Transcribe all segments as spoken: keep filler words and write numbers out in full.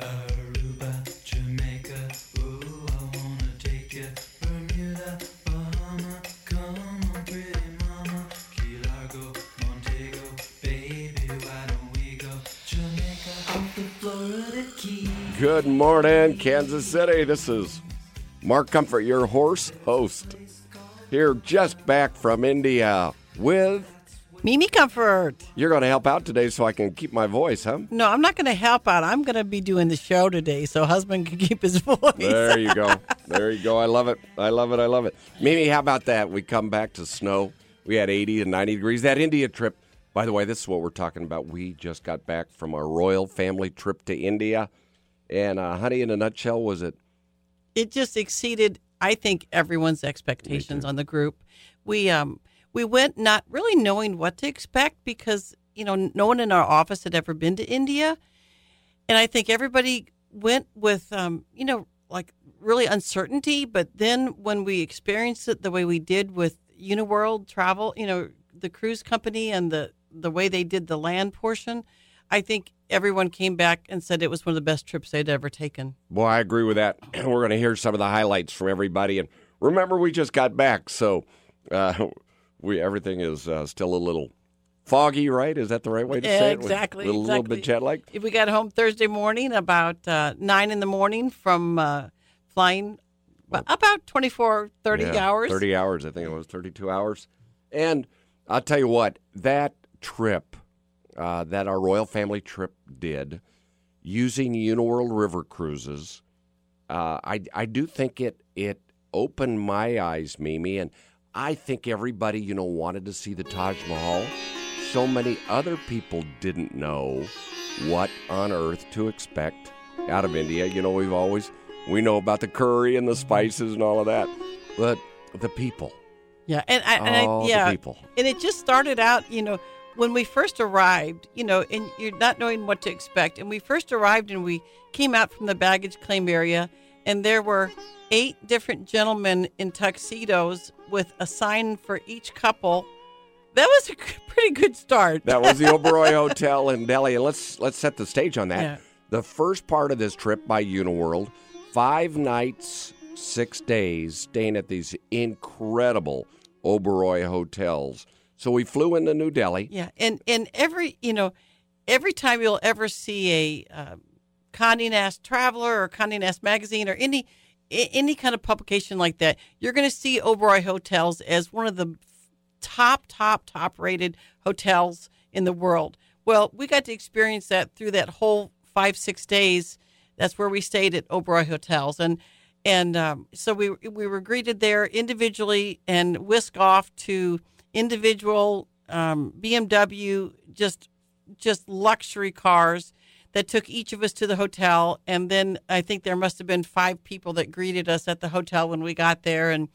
Aruba, Jamaica, ooh, I wanna take you. Bermuda, Bahama, come on, pretty mama. Key Largo, Montego, baby, why don't we go? Jamaica, off the Florida Keys. Good morning, Kansas City. This is Mark Comfort, your horse host. Here, just back from India with... Mimi Comfort. You're going to help out today so I can keep my voice, huh? No, I'm not going to help out. I'm going to be doing the show today so husband can keep his voice. There you go. There you go. I love it. I love it. I love it. Mimi, how about that? We come back to snow. We had eighty and ninety degrees. That India trip, by the way, this is what we're talking about. We just got back from our royal family trip to India. And, uh, honey, in a nutshell, was it? It just exceeded, I think, everyone's expectations on the group. We um we went not really knowing what to expect because, you know, no one in our office had ever been to India. And I think everybody went with, um, you know, like really uncertainty. But then when we experienced it the way we did with Uniworld Travel, you know, the cruise company and the, the way they did the land portion, I think everyone came back and said it was one of the best trips they'd ever taken. Boy, I agree with that. We're going to hear some of the highlights from everybody. And remember, we just got back, so uh, we everything is uh, still a little foggy, right? Is that the right way to say it? Exactly. A little, exactly. little bit jet-lagged? If we got home Thursday morning about uh, nine in the morning from uh, flying well, about twenty-four, thirty yeah, hours. thirty hours, I think it was thirty-two hours. And I'll tell you what, that trip, uh, that our royal family trip did, using Uniworld River Cruises, uh, I, I do think it it opened my eyes, Mimi, and I think everybody, you know, wanted to see the Taj Mahal. So many other people didn't know what on earth to expect out of India. You know, we've always, we know about the curry and the spices and all of that, but the people. Yeah, and I, and oh, I yeah, the people. And it just started out, you know, when we first arrived, you know, and you're not knowing what to expect. And we first arrived and we came out from the baggage claim area, and there were eight different gentlemen in tuxedos with a sign for each couple. That was a pretty good start. That was the Oberoi Hotel in Delhi. And let's let's set the stage on that. Yeah. The first part of this trip by Uniworld, five nights, six days, staying at these incredible Oberoi hotels. So we flew into New Delhi. Yeah, and, and every, you know, every time you'll ever see a uh, Condé Nast Traveler or Condé Nast Magazine or any any kind of publication like that, you're going to see Oberoi Hotels as one of the top, top, top rated hotels in the world. Well, we got to experience that through that whole five, six days. That's where we stayed at Oberoi Hotels. And and um, so we we were greeted there individually and whisked off to individual um, B M W, just just luxury cars that took each of us to the hotel. And then I think there must have been five people that greeted us at the hotel when we got there. And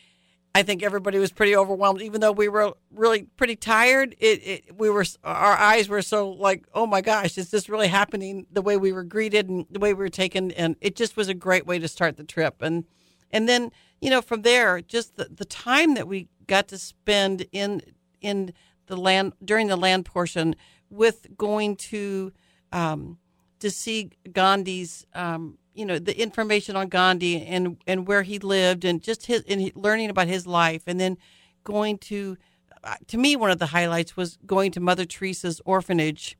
I think everybody was pretty overwhelmed, even though we were really pretty tired. It, it we were our eyes were so like, oh my gosh, is this really happening? The way we were greeted and the way we were taken, and it just was a great way to start the trip. And and then you know from there, just the, the time that we got to spend in in the land during the land portion with going to um, to see Gandhi's. Um, you know, the information on Gandhi and, and where he lived and just his, and learning about his life. And then going to, uh, to me, one of the highlights was going to Mother Teresa's orphanage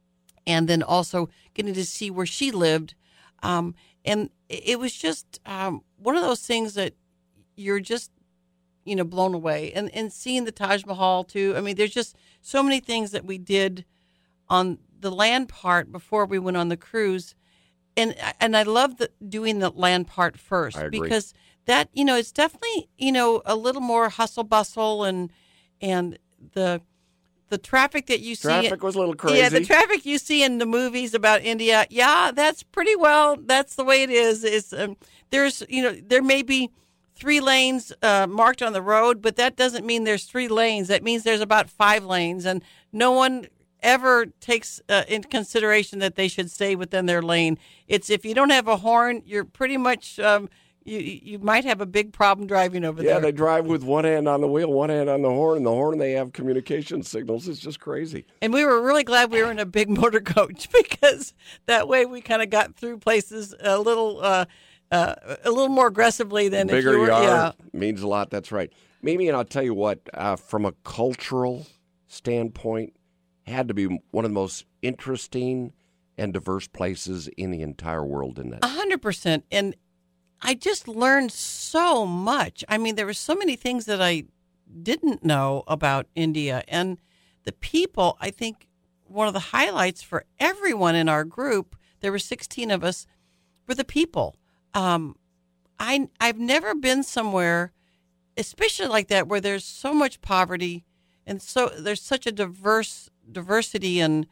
and then also getting to see where she lived. Um, and it was just um, one of those things that you're just, you know, blown away. And, and seeing the Taj Mahal, too. I mean, there's just so many things that we did on the land part before we went on the cruise. And and I love the, doing the land part first because that, you know, it's definitely, you know, a little more hustle bustle and and the the traffic that you see. Traffic was a little crazy. Yeah, the traffic you see in the movies about India. Yeah, that's pretty well. That's the way it is. Is um, there's, you know, there may be three lanes uh, marked on the road, but that doesn't mean there's three lanes. That means there's about five lanes, and no one ever takes uh, into consideration that they should stay within their lane. It's if you don't have a horn, you're pretty much um, you you might have a big problem driving over Yeah, there. they drive with one hand on the wheel, one hand on the horn, and the horn they have communication signals. It's just crazy. And we were really glad we were in a big motor coach because that way we kind of got through places a little uh, uh, a little more aggressively than The bigger if you were. you are Yeah. means a lot. That's right. Mimi, and I'll tell you what, uh, from a cultural standpoint, had to be one of the most interesting and diverse places in the entire world, didn't it? A hundred percent. And I just learned so much. I mean, there were so many things that I didn't know about India. And the people, I think one of the highlights for everyone in our group, there were sixteen of us, were the people. Um, I, I've never been somewhere, especially like that, where there's so much poverty and so there's such a diverse diversity and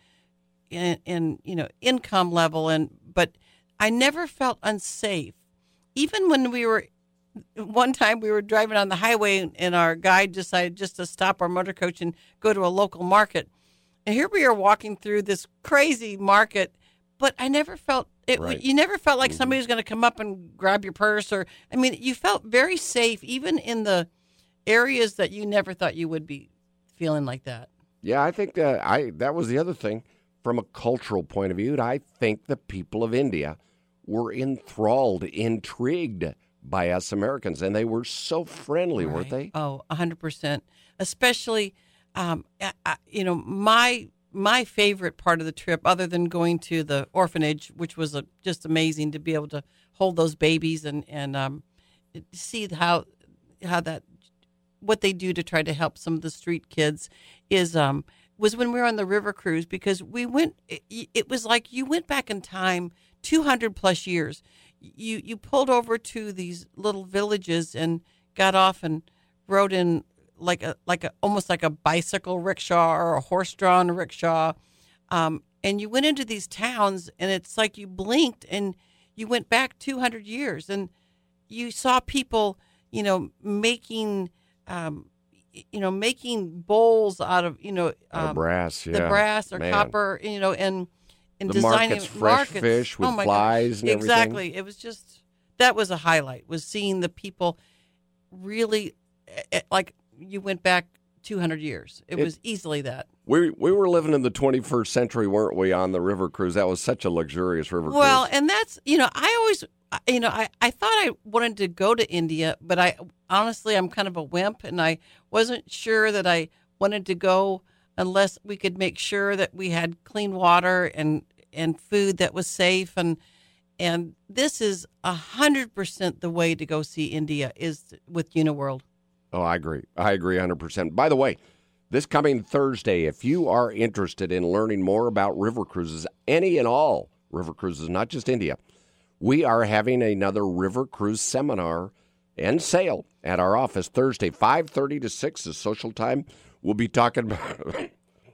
in, in you know income level, and but I never felt unsafe. Even when we were, one time we were driving on the highway and our guide decided just to stop our motor coach and go to a local market. And here we are walking through this crazy market, but I never felt it. Right. You never felt like somebody was going to come up and grab your purse, or I mean, you felt very safe, even in the areas that you never thought you would be feeling like that. Yeah, I think that I that was the other thing from a cultural point of view. I think the people of India were enthralled, intrigued by us Americans, and they were so friendly, Right. weren't they? Oh, a hundred percent. Especially, um, I, I- you know, my my favorite part of the trip, other than going to the orphanage, which was a, just amazing to be able to hold those babies and and um, see how how that what they do to try to help some of the street kids, is um was when we were on the river cruise, because we went. It, it was like you went back in time two hundred plus years. You you pulled over to these little villages and got off and rode in like a like a almost like a bicycle rickshaw or a horse-drawn rickshaw, um, and you went into these towns, and it's like you blinked and you went back two hundred years, and you saw people, you know, making, um, you know, making bowls out of, you know, Out of um, brass, yeah. the brass or Man. copper, you know, and and The designing markets, fresh fish with oh my flies gosh. and everything. Exactly. It was just, that was a highlight, was seeing the people really, eh, eh, like you went back two hundred years. It, It- was easily that. We we were living in the twenty-first century, weren't we, on the river cruise? That was such a luxurious river Well, cruise. and that's, you know, I always, you know, I, I thought I wanted to go to India, but I honestly, I'm kind of a wimp, and I wasn't sure that I wanted to go unless we could make sure that we had clean water and, and food that was safe. And, and this is a hundred percent the way to go see India, is with Uniworld. Oh, I agree. I agree one hundred percent. By the way, this coming Thursday, if you are interested in learning more about river cruises, any and all river cruises, not just India, we are having another river cruise seminar and sale at our office Thursday, five thirty to six is social time. We'll be talking about,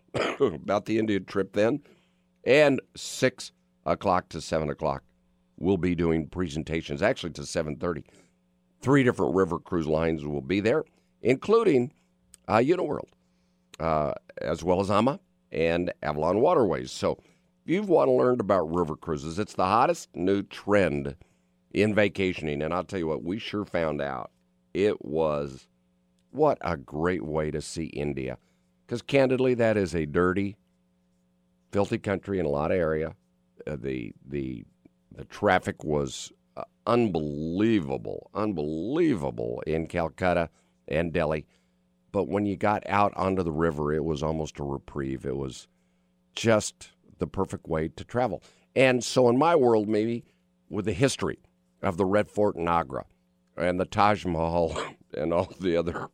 about the India trip then. And six o'clock to seven o'clock, we'll be doing presentations, actually to seven thirty. Three different river cruise lines will be there, including uh, Uniworld, uh, as well as AMA and Avalon Waterways. So if you want to learn about river cruises, it's the hottest new trend in vacationing. And I'll tell you what, we sure found out it was, what a great way to see India. Because candidly, that is a dirty, filthy country in a lot of area. Uh, the the the traffic was uh, unbelievable, unbelievable in Calcutta and Delhi. But when you got out onto the river, it was almost a reprieve. It was just the perfect way to travel. And so in my world, maybe with the history of the Red Fort in Agra and the Taj Mahal and all the other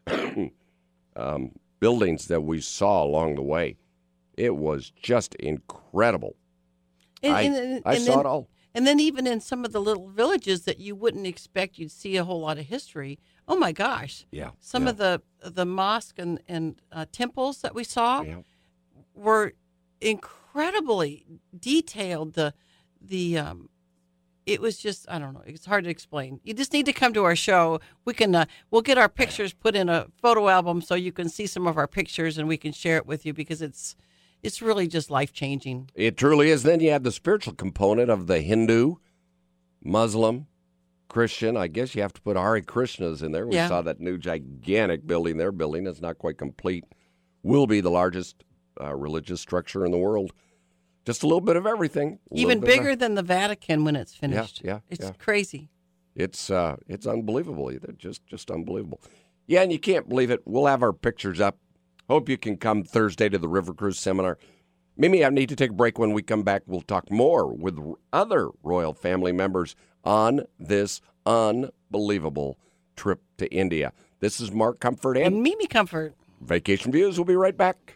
um, buildings that we saw along the way, it was just incredible. And, I, and- and- I and saw then- it all. And then even in some of the little villages that you wouldn't expect you'd see a whole lot of history. Oh my gosh. Yeah. Some yeah, of the the mosque and, and uh, temples that we saw yeah. were incredibly detailed. The the um it was just, I don't know, it's hard to explain. You just need to come to our show. We can uh, we'll get our pictures put in a photo album so you can see some of our pictures and we can share it with you, because it's it's really just life-changing. It truly is. Then you have the spiritual component of the Hindu, Muslim, Christian. I guess you have to put Hare Krishnas in there. We Yeah. saw that new gigantic building they're building. It's not quite complete. Will be the largest uh, religious structure in the world. Just a little bit of everything. a Even little bit of bigger than the Vatican when it's finished. yeah, It's yeah. crazy. It's uh, it's unbelievable. They're just just unbelievable. Yeah, and you can't believe it. We'll have our pictures up. Hope you can come Thursday to the River Cruise Seminar. Mimi, I need to take a break. When we come back, we'll talk more with other royal family members on this unbelievable trip to India. This is Mark Comfort and, And Mimi Comfort. Vacation Views. We'll be right back.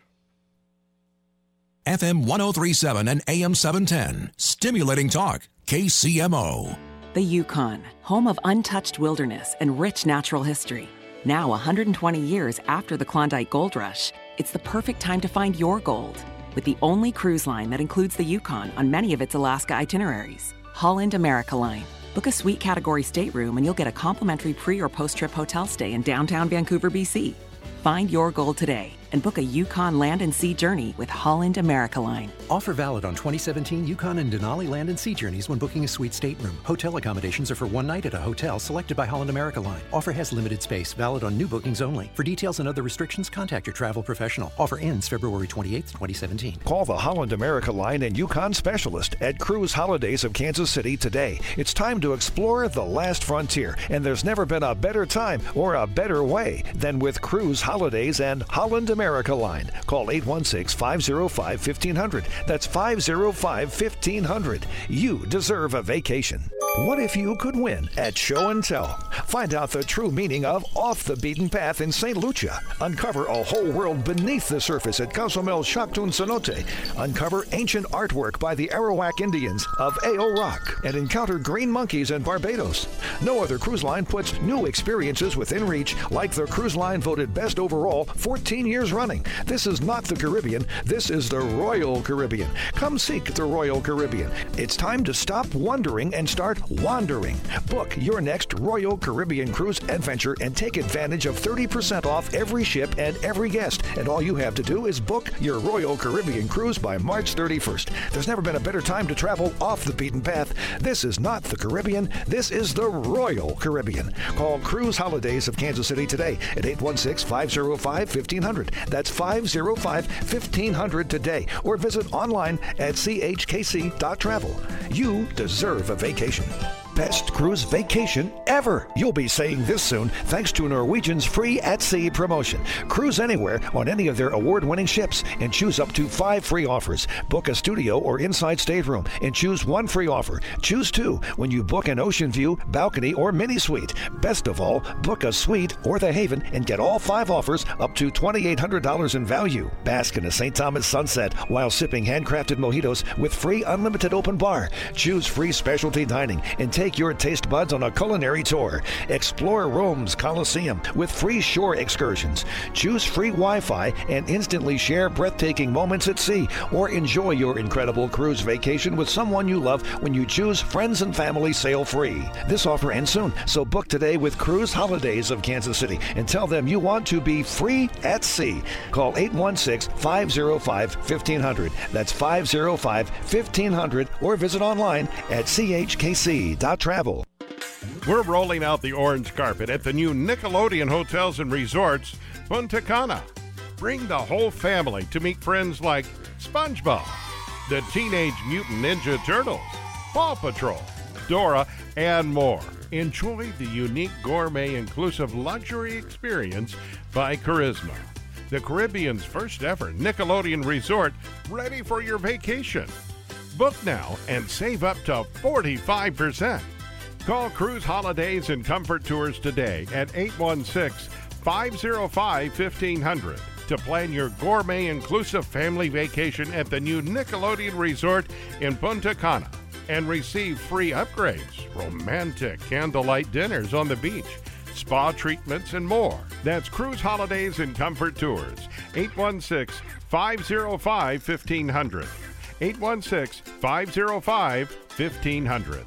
F M one oh three point seven and A M seven ten. Stimulating talk. K C M O. The Yukon, home of untouched wilderness and rich natural history. Now, one hundred twenty years after the Klondike Gold Rush, it's the perfect time to find your gold. With the only cruise line that includes the Yukon on many of its Alaska itineraries, Holland America Line. Book a suite category stateroom and you'll get a complimentary pre- or post-trip hotel stay in downtown Vancouver, B C. Find your gold today and book a Yukon land and sea journey with Holland America Line. Offer valid on twenty seventeen Yukon and Denali land and sea journeys when booking a suite stateroom. Hotel accommodations are for one night at a hotel selected by Holland America Line. Offer has limited space, valid on new bookings only. For details and other restrictions, contact your travel professional. Offer ends February twenty-eighth, twenty seventeen. Call the Holland America Line and Yukon specialist at Cruise Holidays of Kansas City today. It's time to explore the last frontier, and there's never been a better time or a better way than with Cruise Holidays and Holland America Line. Call eight one six, five oh five, fifteen hundred. That's five oh five, fifteen hundred. You deserve a vacation. What if you could win at Show and Tell? Find out the true meaning of Off the Beaten Path in Saint Lucia. Uncover a whole world beneath the surface at Cozumel Chactun Cenote. Uncover ancient artwork by the Arawak Indians of Ao Rock and encounter green monkeys in Barbados. No other cruise line puts new experiences within reach like the cruise line voted best overall fourteen years running. This is not the Caribbean. This is the Royal Caribbean. Come seek the Royal Caribbean. It's time to stop wondering and start wandering. Book your next Royal Caribbean cruise adventure and take advantage of thirty percent off every ship and every guest. And all you have to do is book your Royal Caribbean cruise by March thirty-first. There's never been a better time to travel off the beaten path. This is not the Caribbean. This is the Royal Caribbean. Call Cruise Holidays of Kansas City today at eight one six, five oh five, fifteen hundred. That's five oh five, fifteen hundred today. Or visit online at c h k c dot travel. You deserve a vacation. Best cruise vacation ever. You'll be saying this soon thanks to Norwegian's free at sea promotion. Cruise anywhere on any of their award-winning ships and choose up to five free offers. Book a studio or inside stateroom and choose one free offer. Choose two when you book an ocean view, balcony, or mini suite. Best of all, book a suite or the Haven and get all five offers up to twenty-eight hundred dollars in value. Bask in a Saint Thomas sunset while sipping handcrafted mojitos with free unlimited open bar. Choose free specialty dining and take Take your taste buds on a culinary tour. Explore Rome's Colosseum with free shore excursions. Choose free Wi-Fi and instantly share breathtaking moments at sea, or enjoy your incredible cruise vacation with someone you love when you choose Friends and Family Sail Free. This offer ends soon, so book today with Cruise Holidays of Kansas City and tell them you want to be free at sea. Call eight one six, five oh five, fifteen hundred. That's five oh five, fifteen hundred, or visit online at c h k c dot travel. We're rolling out the orange carpet at the new Nickelodeon Hotels and Resorts, Punta Cana. Bring the whole family to meet friends like SpongeBob, the Teenage Mutant Ninja Turtles, Paw Patrol, Dora, and more. Enjoy the unique gourmet inclusive luxury experience by Charisma, the Caribbean's first ever Nickelodeon resort, ready for your vacation. Book now and save up to forty-five percent. Call Cruise Holidays and Comfort Tours today at eight one six, five oh five, fifteen hundred to plan your gourmet inclusive family vacation at the new Nickelodeon Resort in Punta Cana and receive free upgrades, romantic candlelight dinners on the beach, spa treatments, and more. That's Cruise Holidays and Comfort Tours, eight one six, five oh five, fifteen hundred. eight one six, five oh five, fifteen hundred.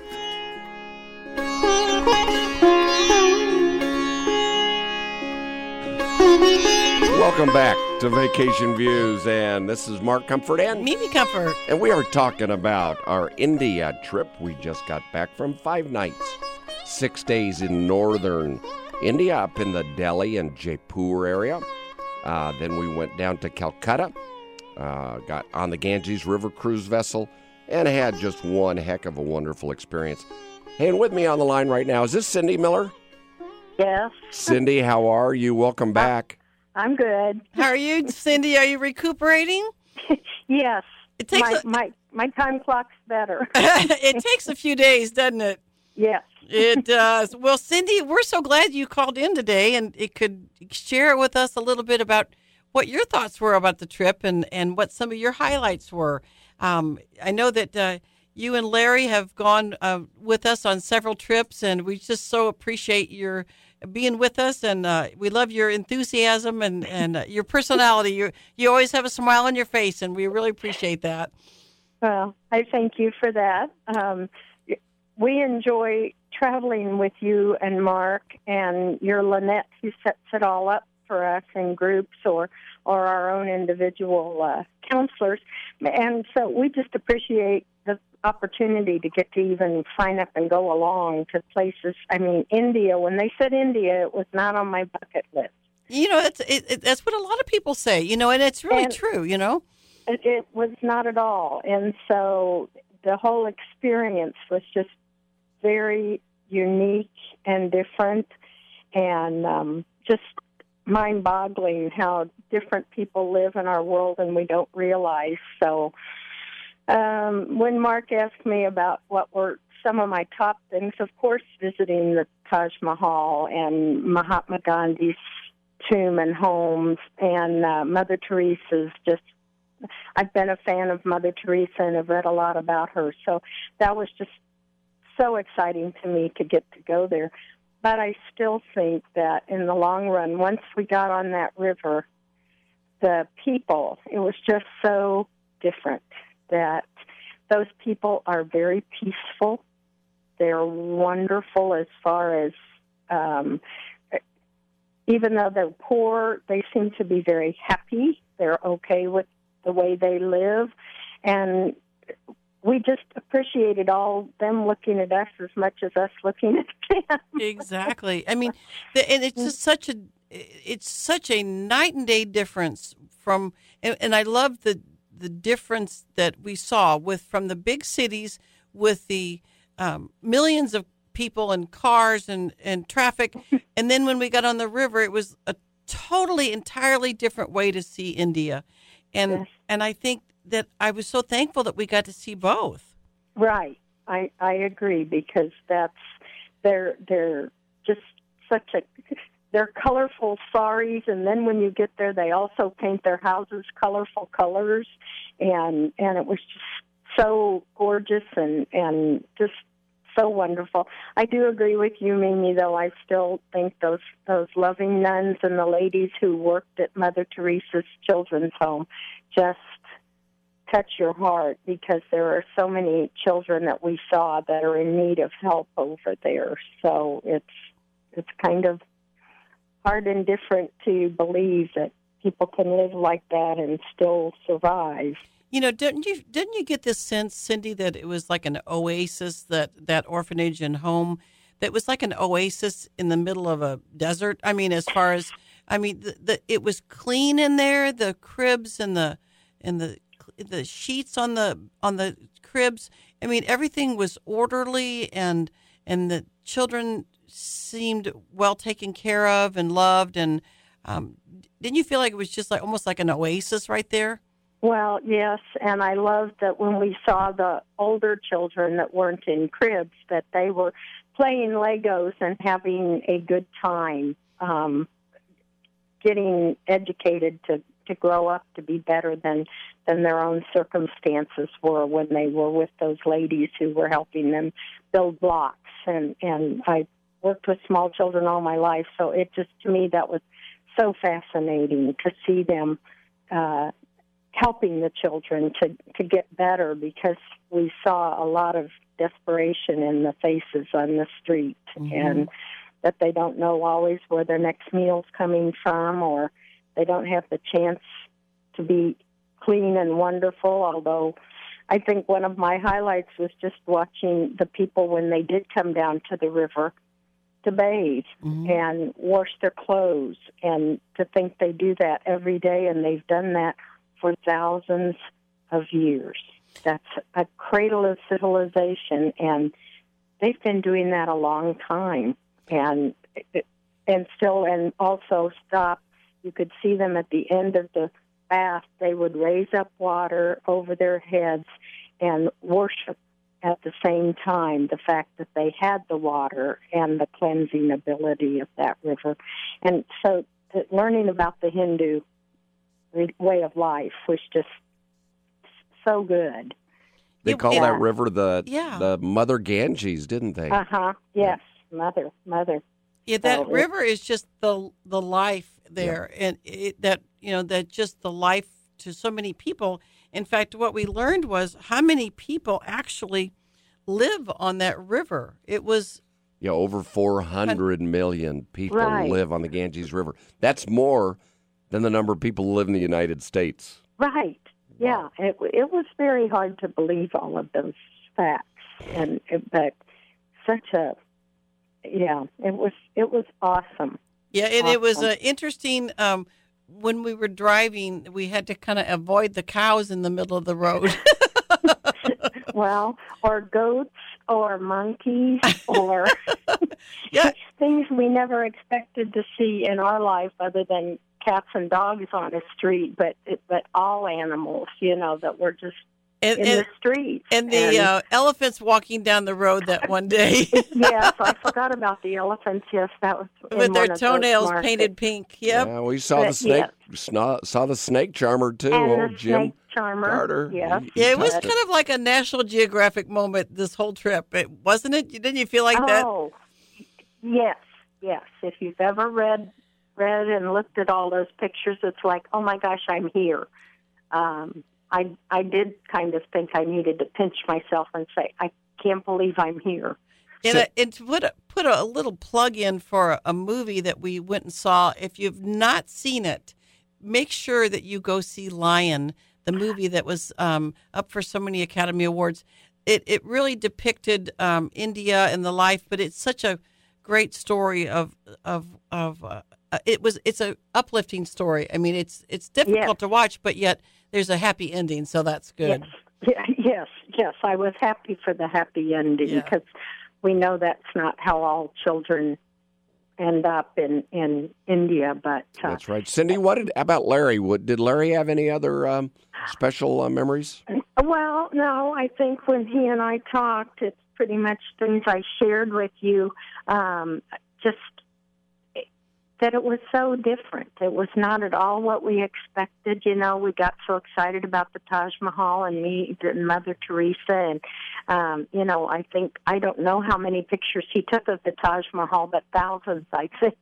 Welcome back to Vacation Views, and this is Mark Comfort and Mimi Comfort. And we are talking about our India trip. We just got back from five nights six days in northern India, up in the Delhi and Jaipur area. Uh, then we went down to Calcutta, uh, got on the Ganges River cruise vessel, and had just one heck of a wonderful experience. Hey, and with me on the line right now, is this Cindy Miller? Yes. Cindy, how are you? Welcome back. I'm good. How are you, Cindy? Are you recuperating? Yes. It takes my, a- my my time clock's better. It takes a few days, doesn't it? Yes. It does. Well, Cindy, we're so glad you called in today, and it could share with us a little bit about what your thoughts were about the trip and, and what some of your highlights were. Um, I know that uh, you and Larry have gone uh, with us on several trips, and we just so appreciate your being with us, and uh, we love your enthusiasm and, and uh, your personality. You you always have a smile on your face, and we really appreciate that. Well, I thank you for that. Um, we enjoy traveling with you and Mark and your Lynette, who sets it all up for us in groups or, or our own individual uh, counselors. And so we just appreciate the opportunity to get to even sign up and go along to places. I mean, India, when they said India, it was not on my bucket list. You know, that's, it, it, that's what a lot of people say, you know, and it's really And- true, you know. It, it was not at all. And so the whole experience was just very unique and different and um, just mind-boggling how different people live in our world and we don't realize. So um, when Mark asked me about what were some of my top things, of course, visiting the Taj Mahal and Mahatma Gandhi's tomb and homes and uh, Mother Teresa's just I've been a fan of Mother Teresa and have read a lot about her. So that was just so exciting to me to get to go there. But I still think that in the long run, once we got on that river, the people, it was just so different that those people are very peaceful. They're wonderful as far as, um, even though they're poor, they seem to be very happy. They're okay with the way they live, and we just appreciated all them looking at us as much as us looking at them. Exactly. I mean, the, and it's just such a it's such a night and day difference from, and, and I love the the difference that we saw with from the big cities with the um, millions of people and cars and and traffic, and then when we got on the river, it was a totally entirely different way to see India. And Yes. and I think that I was so thankful that we got to see both. Right. I I agree because that's they're they're just such a they're colorful saris, and then when you get there, they also paint their houses colorful colors, and and it was just so gorgeous and and just so wonderful. I do agree with you, Mimi, though I still think those those loving nuns and the ladies who worked at Mother Teresa's children's home just touch your heart because there are so many children that we saw that are in need of help over there. So it's it's kind of hard and different to believe that people can live like that and still survive. You know, didn't you didn't you get this sense, Cindy, that it was like an oasis, that that orphanage and home, that was like an oasis in the middle of a desert? I mean, as far as I mean, the, the it was clean in there, the cribs and the and the the sheets on the on the cribs. I mean, everything was orderly, and and the children seemed well taken care of and loved. And um, didn't you feel like it was just like almost like an oasis right there? Well, yes, and I loved that when we saw the older children that weren't in cribs, that they were playing Legos and having a good time, um, getting educated to, to grow up to be better than, than their own circumstances were when they were with those ladies who were helping them build blocks. And, and I worked with small children all my life, so it just, to me, that was so fascinating to see them uh helping the children to, to get better because we saw a lot of desperation in the faces on the street mm-hmm. and that they don't know always where their next meal's coming from or they don't have the chance to be clean and wonderful, although I think one of my highlights was just watching the people when they did come down to the river to bathe Mm-hmm. and wash their clothes, and to think they do that every day, and they've done that for thousands of years. That's a cradle of civilization, and they've been doing that a long time, and and still, and also stop. You could see them at the end of the bath. They would raise up water over their heads and worship at the same time the fact that they had the water and the cleansing ability of that river. And so th- learning about the Hindu way of life was just so good. They It- call it- that river the Yeah. the Mother Ganges, didn't they? Uh-huh. Yes, mother, mother. Yeah, that So it- river is just the the life there, and it, that you know that just the life to so many people. In fact, what we learned was how many people actually live on that river. It was Yeah, over four hundred million people Right. live on the Ganges River. That's more than the number of people who live in the United States. Right. Yeah. It it was very hard to believe all of those facts, and but such a yeah. It was it was awesome. yeah, and it was Awesome. uh, interesting. Um, when we were driving, we had to kind of avoid the cows in the middle of the road. Well, or goats, or monkeys, or Yeah. things we never expected to see in our life, other than cats and dogs on a street. But but all animals, you know, that were just and, in and, the streets. and the uh, elephants walking down the road that one day Yes, I forgot about the elephants. Yes, that was in with their one of those toenails markets. painted pink. Yep. Yeah, we saw the But, snake yeah. saw, saw the snake charmer too. And oh, the Jim snake charmer. Carter. Yes. He- he Yeah, it was touched kind of like a National Geographic moment this whole trip. It wasn't it? Didn't you feel like that? Oh, yes, yes. If you've ever read read and looked at all those pictures, it's like, oh my gosh, I'm here. Um, I I did kind of think I needed to pinch myself and say, I can't believe I'm here. And, So- uh, and to put a, put a little plug in for a, a movie that we went and saw. If you've not seen it, make sure that you go see Lion, the movie that was um, up for so many Academy Awards. It it really depicted um, India and the life, but it's such a great story of of of. Uh, uh, it was it's a uplifting story. I mean, it's it's difficult Yes. to watch, but yet there's a happy ending, so that's good. Yes, yeah, yes, yes. I was happy for the happy ending, Yeah. because we know that's not how all children end up in, in India. But uh, That's right. Cindy, what did, about Larry? What, did Larry have any other um, special uh, memories? well, no, I think when he and I talked, it's pretty much things I shared with you. Um, just that it was so different. It was not at all what we expected. You know, we got so excited about the Taj Mahal and me and Mother Teresa. And, um, you know, I think, I don't know how many pictures he took of the Taj Mahal, but thousands, I think.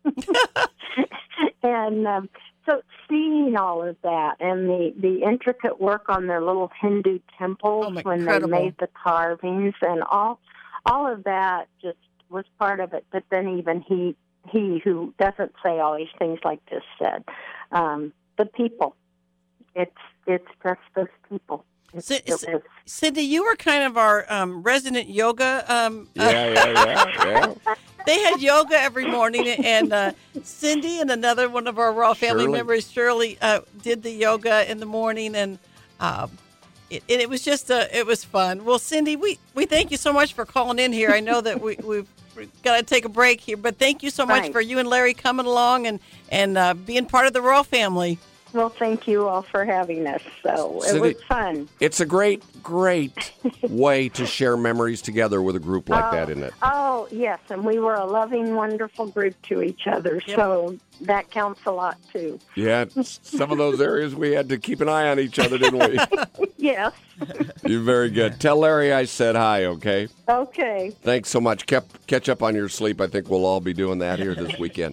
and um, so seeing all of that and the, the intricate work on their little Hindu temples Oh, when incredible. they made the carvings and all, all of that just was part of it. But then even he, he who doesn't say all these things like this said, um, the people. It's it's just those people. It's, Si- it was, Cindy, you were kind of our um, resident yoga. Um, uh, Yeah, yeah, yeah, yeah. they had yoga every morning, and uh, Cindy and another one of our Raw family Shirley. members, Shirley, uh, did the yoga in the morning, and um, it, and it was just uh, it was fun. Well, Cindy, we, we thank you so much for calling in here. I know that we we've got to take a break here, but thank you so much Right. for you and Larry coming along and and uh, being part of the Raw family. well, thank you all for having us. So it Cindy- was fun. It's a great, great way to share memories together with a group like that, isn't it? Oh, yes, and we were a loving, wonderful group to each other, Yep. so that counts a lot, too. Yeah, some of those areas we had to keep an eye on each other, didn't we? Yes. You're very good. Tell Larry I said hi, okay? Okay. Thanks so much. Kept, catch up on your sleep. I think we'll all be doing that here this weekend.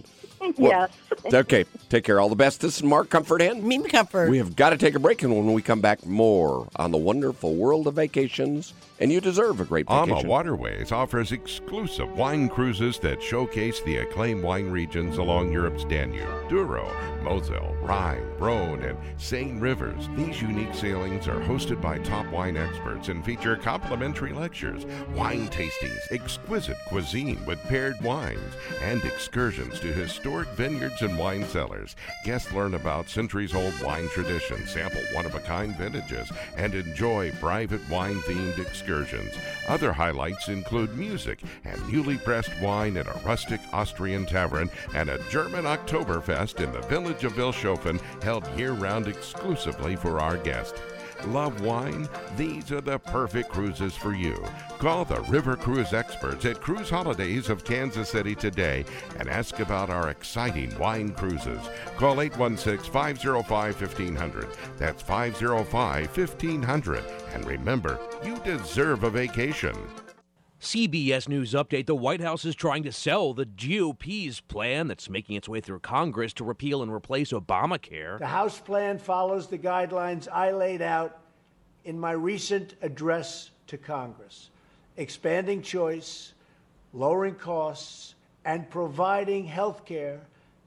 Yes. Okay, take care. All the best. This is Mark Comfort and Mimi Comfort. We have got to take a break, and when we come back, more on the wonderful world of vacations. And you deserve a great vacation. AMA Waterways offers exclusive wine cruises that showcase the acclaimed wine regions along Europe's Danube, Douro, Moselle, Rhine, Rhone, and Seine rivers. These unique sailings are hosted by top wine experts and feature complimentary lectures, wine tastings, exquisite cuisine with paired wines, and excursions to historic vineyards and wine cellars. Guests learn about centuries-old wine traditions, sample one-of-a-kind vintages, and enjoy private wine-themed excursions. Other highlights include music and newly pressed wine at a rustic Austrian tavern and a German Oktoberfest in the village of Vilshofen, held year-round exclusively for our guests. Love wine? These are the perfect cruises for you. Call the River Cruise experts at Cruise Holidays of Kansas City today and ask about our exciting wine cruises. Call eight one six, five oh five, fifteen hundred. That's five oh five, fifteen hundred. And remember, you deserve a vacation. C B S News Update. The White House is trying to sell the G O P's plan that's making its way through Congress to repeal and replace Obamacare. The House plan follows the guidelines I laid out in my recent address to Congress, expanding choice, lowering costs, and providing health care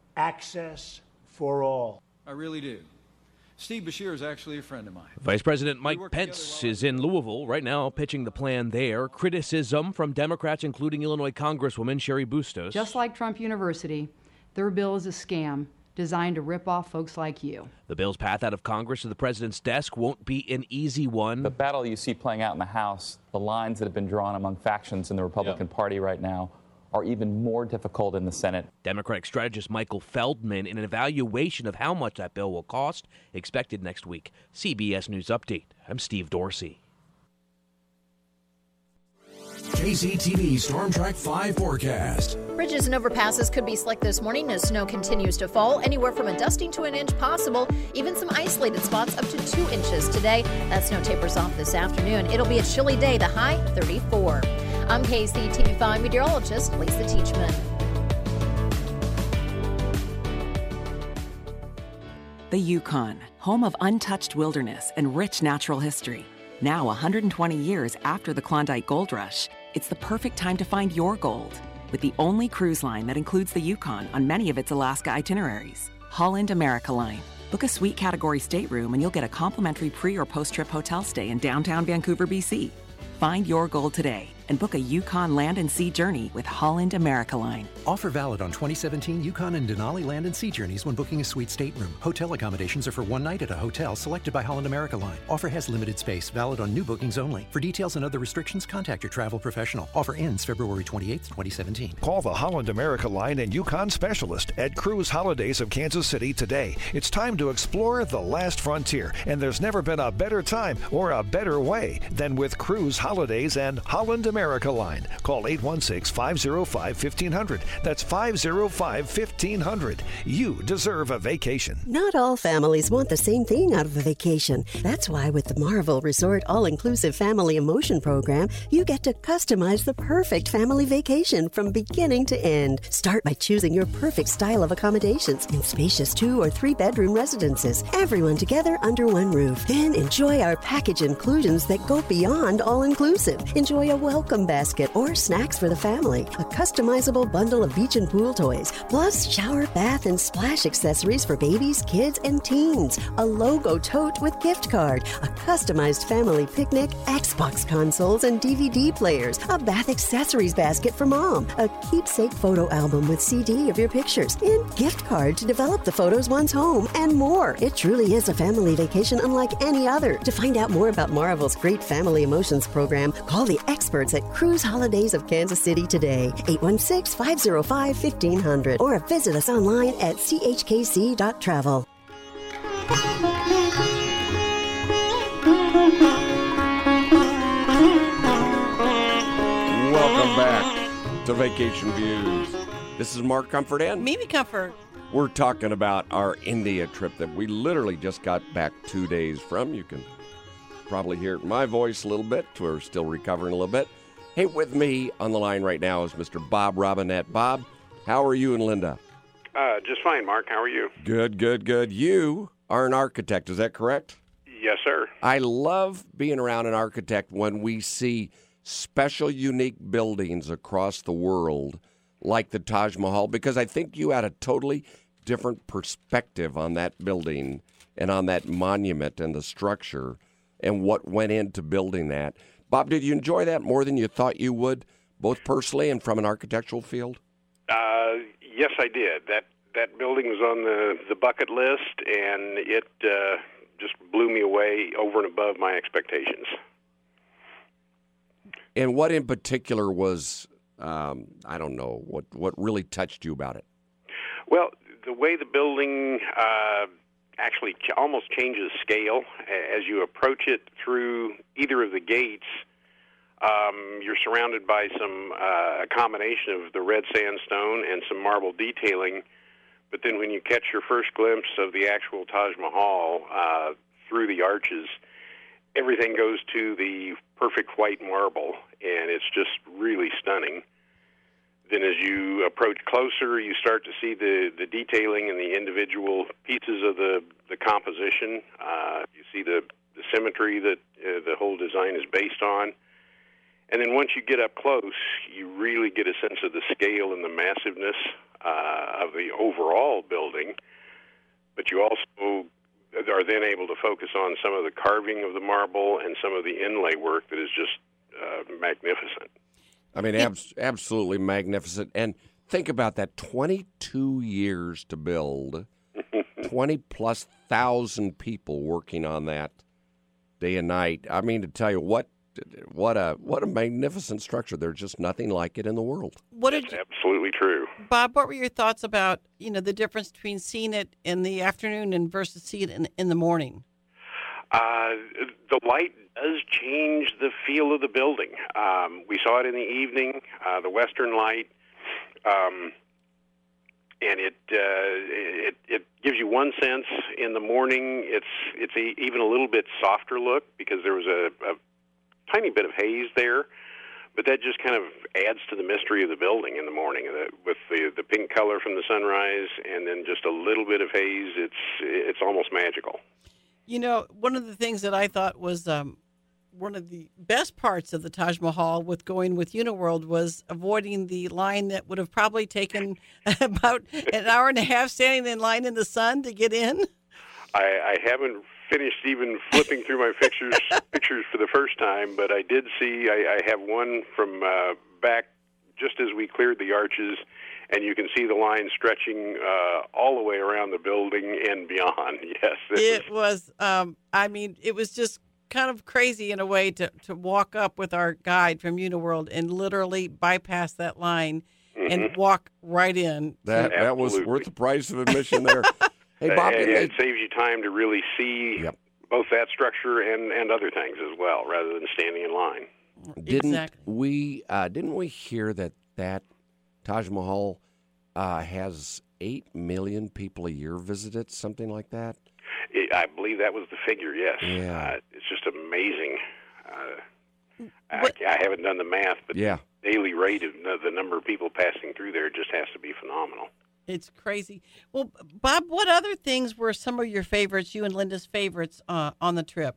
access for all. I really do. Steve Beshear is actually a friend of mine. Vice President Mike Pence is in Louisville right now pitching the plan there. Criticism from Democrats, including Illinois Congresswoman Sherry Bustos. Just like Trump University, their bill is a scam designed to rip off folks like you. The bill's path out of Congress to the president's desk won't be an easy one. The battle you see playing out in the House, the lines that have been drawn among factions in the Republican Yeah. Party right now, are even more difficult in the Senate. Democratic strategist Michael Feldman in an evaluation of how much that bill will cost, expected next week. C B S News Update. I'm Steve Dorsey. K C T V Storm Track five forecast. Bridges and overpasses could be slick this morning as snow continues to fall, anywhere from a dusting to an inch possible, even some isolated spots up to two inches today. That snow tapers off this afternoon. It'll be a chilly day, the high thirty-four. I'm K C T V five meteorologist Lisa Teachman. The Yukon, home of untouched wilderness and rich natural history. Now one hundred twenty years after the Klondike Gold Rush, it's the perfect time to find your gold. With the only cruise line that includes the Yukon on many of its Alaska itineraries, Holland America Line. Book a suite category stateroom and you'll get a complimentary pre- or post-trip hotel stay in downtown Vancouver, B C. Find your gold today and book a Yukon land and sea journey with Holland America Line. Offer valid on twenty seventeen Yukon and Denali land and sea journeys when booking a suite stateroom. Hotel accommodations are for one night at a hotel selected by Holland America Line. Offer has limited space, valid on new bookings only. For details and other restrictions, contact your travel professional. Offer ends February twenty-eighth, twenty seventeen. Call the Holland America Line and Yukon specialist at Cruise Holidays of Kansas City today. It's time to explore the last frontier, and there's never been a better time or a better way than with Cruise Holidays and Holland America Line. Call eight one six, five oh five, fifteen hundred. That's five oh five, fifteen hundred. You deserve a vacation. Not all families want the same thing out of a vacation. That's why with the Marvel Resort All-Inclusive Family Emotion Program, you get to customize the perfect family vacation from beginning to end. Start by choosing your perfect style of accommodations in spacious two or three bedroom residences. Everyone together under one roof. Then enjoy our package inclusions that go beyond all-inclusive. Enjoy a welcome basket or snacks for the family, a customizable bundle of beach and pool toys, plus shower, bath, and splash accessories for babies, kids, and teens, a logo tote with gift card, a customized family picnic, Xbox consoles and D V D players, a bath accessories basket for mom, a keepsake photo album with C D of your pictures, and gift card to develop the photos one's home, and more. It truly is a family vacation unlike any other. To find out more about Marvel's great Family Emotions program, call the experts at Cruise Holidays of Kansas City today, eight one six, five oh five, fifteen hundred, or visit us online at c h k c dot travel. Welcome back to Vacation Views. This is Mark Comfort and Mimi Comfort. We're talking about our India trip that we literally just got back two days from. You can probably hear it in my voice a little bit. We're still recovering a little bit. Hey, with me on the line right now is Mister Bob Robinette. Bob, how are you and Linda? Uh, just fine, Mark. How are you? Good, good, good. You are an architect, is that correct? Yes, sir. I love being around an architect when we see special, unique buildings across the world like the Taj Mahal, because I think you had a totally different perspective on that building and on that monument and the structure and what went into building that. Bob, did you enjoy that more than you thought you would, both personally and from an architectural field? Uh, yes, I did. That that building was on the, the bucket list, and it uh, just blew me away over and above my expectations. And what in particular was, um, I don't know, what, what really touched you about it? Well, the way the building uh, actually ch- almost changes scale as you approach it through either of the gates. Um, you're surrounded by some uh, a combination of the red sandstone and some marble detailing, but then when you catch your first glimpse of the actual Taj Mahal uh, through the arches, everything goes to the perfect white marble, and it's just really stunning. Then as you approach closer, you start to see the, the detailing and the individual pieces of the, the composition. Uh, you see the, the symmetry that uh, the whole design is based on. And then once you get up close, you really get a sense of the scale and the massiveness uh, of the overall building. But you also are then able to focus on some of the carving of the marble and some of the inlay work that is just uh, magnificent. I mean, abs- absolutely magnificent. And think about that, twenty-two years to build, twenty-plus thousand people working on that day and night. I mean, to tell you what, what a what a magnificent structure. There's just nothing like it in the world. What That's absolutely true. Bob, what were your thoughts about, you know, the difference between seeing it in the afternoon and versus seeing it in, in the morning? Uh, the light does change the feel of the building. Um, we saw it in the evening, uh, the western light, um, and it, uh, it it gives you one sense. In the morning, it's it's a, even a little bit softer look because there was a, a tiny bit of haze there, but that just kind of adds to the mystery of the building in the morning uh, with the the pink color from the sunrise and then just a little bit of haze. It's it's almost magical. You know, one of the things that I thought was um, one of the best parts of the Taj Mahal with going with Uniworld was avoiding the line that would have probably taken about an hour and a half standing in line in the sun to get in. I, I haven't finished even flipping through my pictures pictures for the first time, but I did see, I, I have one from uh, back just as we cleared the arches, and you can see the line stretching uh, all the way around the building and beyond. Yes. It was, um, I mean, it was just kind of crazy in a way to, to walk up with our guide from Uniworld and literally bypass that line mm-hmm. and walk right in. That to, that was worth the price of admission there. Hey, Bob, and, it, it saves you time to really see yep. both that structure and, and other things as well, rather than standing in line. Didn't exactly. we? Uh, didn't we hear that that Taj Mahal uh, has eight million people a year visit it, something like that? It, I believe that was the figure. Yes. Yeah. Uh, it's just amazing. Uh, I, I haven't done the math, but yeah. the daily rate of the number of people passing through there just has to be phenomenal. It's crazy. Well, Bob, what other things were some of your favorites, you and Linda's favorites, uh, on the trip?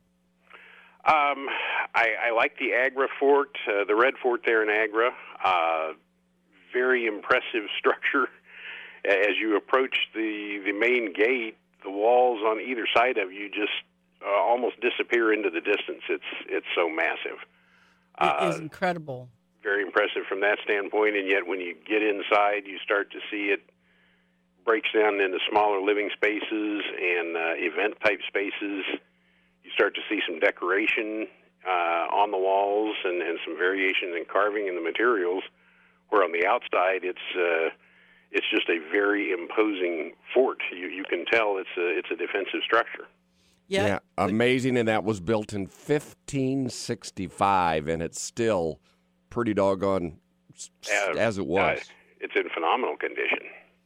Um, I, I like the Agra Fort, uh, the Red Fort there in Agra. Uh, very impressive structure. As you approach the, the main gate, the walls on either side of you just uh, almost disappear into the distance. It's it's so massive. It is uh, incredible. Very impressive from that standpoint, and yet when you get inside, you start to see it breaks down into smaller living spaces and uh, event-type spaces. You start to see some decoration uh, on the walls and, and some variation in carving in the materials, where on the outside it's uh, it's just a very imposing fort. You you can tell it's a it's a defensive structure. Yeah, yeah amazing, and that was built in fifteen sixty-five, and it's still pretty doggone uh, as it was. Uh, it's in phenomenal condition.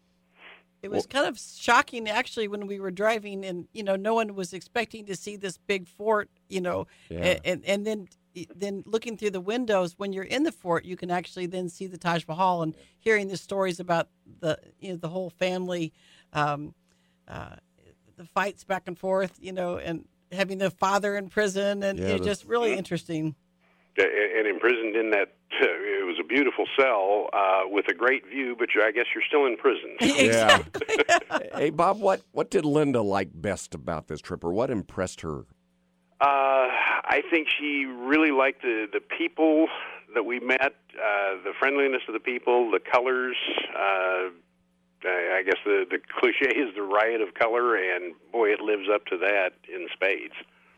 It was kind of shocking, actually, when we were driving, and you know, no one was expecting to see this big fort, you know, yeah. and and then then looking through the windows when you're in the fort, you can actually then see the Taj Mahal and hearing the stories about the you know the whole family, um, uh, the fights back and forth, you know, and having the father in prison, and Yeah, it's the- just really interesting. And imprisoned in that, it was a beautiful cell uh, with a great view, but you, I guess you're still in prison. Yeah. Hey, Bob, what, what did Linda like best about this trip, or what impressed her? Uh, I think she really liked the, the people that we met, uh, the friendliness of the people, the colors. Uh, I guess the, the cliche is the riot of color, and boy, it lives up to that in spades.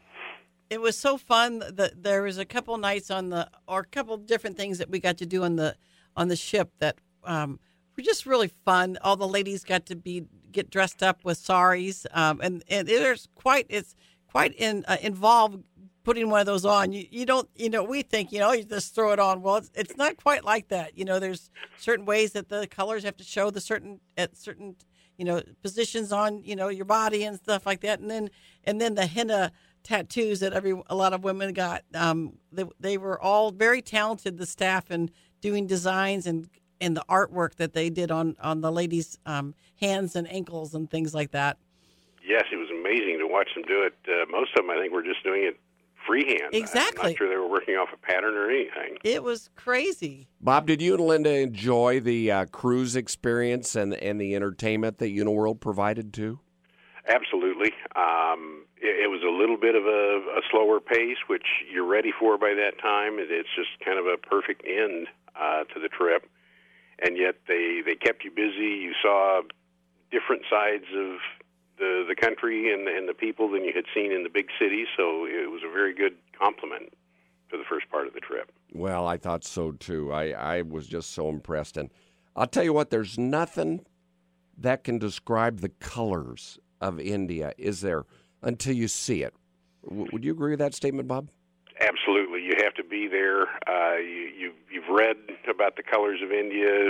It was so fun that there was a couple nights on the, or a couple different things that we got to do on the on the ship that um, were just really fun. All the ladies got to be get dressed up with saris, um, and and there's quite it's quite in, uh, involved putting one of those on. You you don't you know we think you know you just throw it on. Well, it's it's not quite like that. You know, there's certain ways that the colors have to show the certain at certain you know positions on you know your body and stuff like that, and then and then the henna tattoos that every a lot of women got. Um, they, they were all very talented, the staff, and doing designs and and the artwork that they did on on the ladies' um, hands and ankles and things like that. Yes, it was amazing to watch them do it. Uh, most of them, I think, were just doing it freehand. Exactly. I'm not sure they were working off a pattern or anything. It was crazy. Bob, did you and Linda enjoy the uh, cruise experience and, and the entertainment that Uniworld provided too? Absolutely. Um, it, it was a little bit of a, a slower pace, which you're ready for by that time. It, it's just kind of a perfect end uh, to the trip. And yet they, they kept you busy. You saw different sides of the the country and, and the people than you had seen in the big cities. So it was a very good compliment to the first part of the trip. Well, I thought so too. I, I was just so impressed. And I'll tell you what, there's nothing that can describe the colors of India, is there, until you see it. W- would you agree with that statement, Bob? Absolutely. You have to be there. Uh, you, you've, you've read about the colors of India.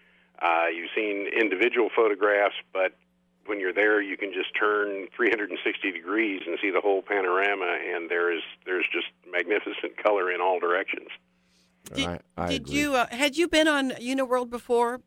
Uh, you've seen individual photographs, but when you're there, you can just turn three hundred sixty degrees and see the whole panorama, and there is there's just magnificent color in all directions. Did, I, I did agree. you uh, had you been on Uniworld before?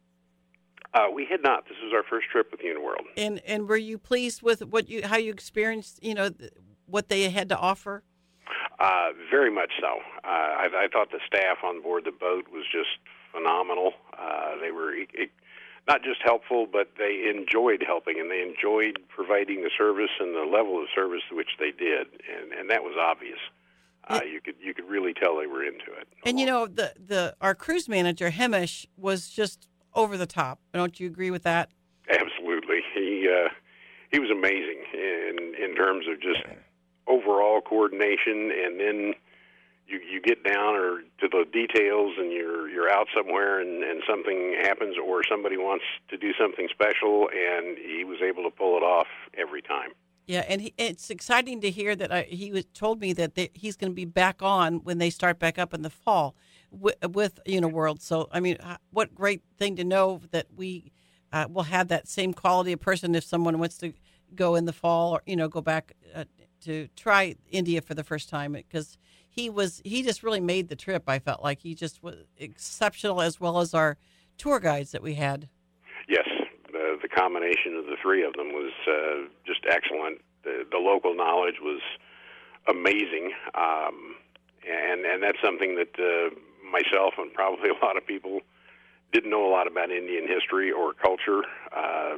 Uh, we had not. This was our first trip with Uniworld. And and were you pleased with what you how you experienced? You know th- what they had to offer. Uh, very much so. Uh, I, I thought the staff on board the boat was just phenomenal. Uh, they were e- e- not just helpful, but they enjoyed helping, and they enjoyed providing the service and the level of service which they did, and, and that was obvious. Uh, you could you could really tell they were into it. And you know the the our cruise manager Hemish was just over the top. Don't you agree with that? Absolutely, he uh, he was amazing in in terms of just overall coordination, and then you you get down or to the details, and you're you're out somewhere, and, and something happens, or somebody wants to do something special, and he was able to pull it off every time. Yeah, and he, it's exciting to hear that I, he was told me that they, he's going to be back on when they start back up in the fall with, with Uniworld. So, I mean, what great thing to know that we uh, will have that same quality of person if someone wants to go in the fall or, you know, go back uh, to try India for the first time, because he was he just really made the trip. I felt like he just was exceptional, as well as our tour guides that we had. Yes, the, the combination of the three of them was uh, just excellent. The, the local knowledge was amazing, um, and and that's something that uh, myself and probably a lot of people didn't know a lot about Indian history or culture, uh,